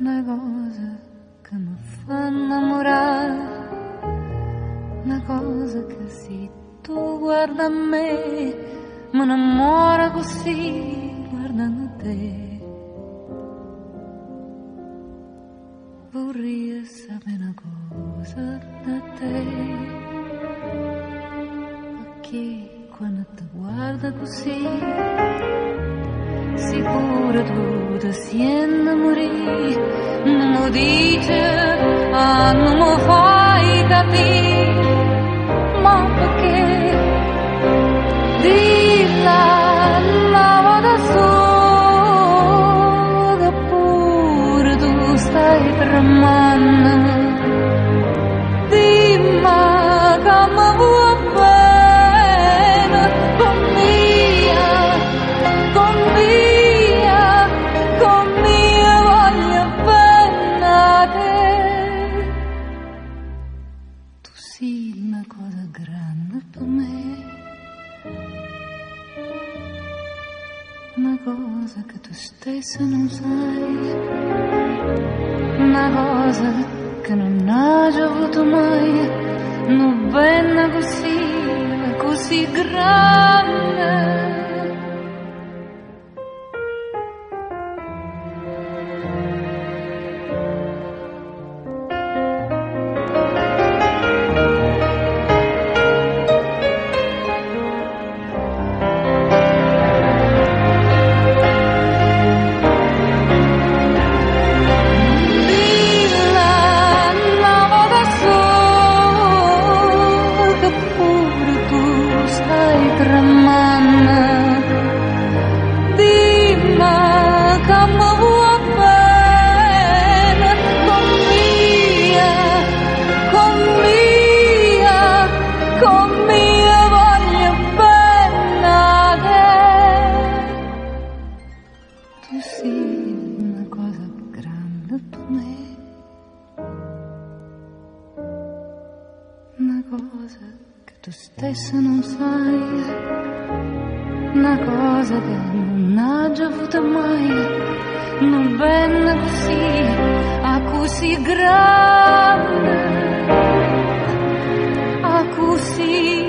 una cosa che mi fa innamorare, una cosa che se tu guarda a me, mi innamora così guardando te. Vorrei sapere una cosa da te, perché quando ti guarda così, sicuro tu ti senti morire, non lo dice, non lo fai capire, ma perché dilla la da sola, pure tu stai tremando, dimmi che mi vuoi bene, con mia voglio bene a te. Tu sei una cosa grande per me, una cosa che tu stessa non sai, una cosa che non hai già avuto mai, non bene così, così grande. Stessa non sai, una cosa che non ha già avuto mai, non bene così, a così grande, a così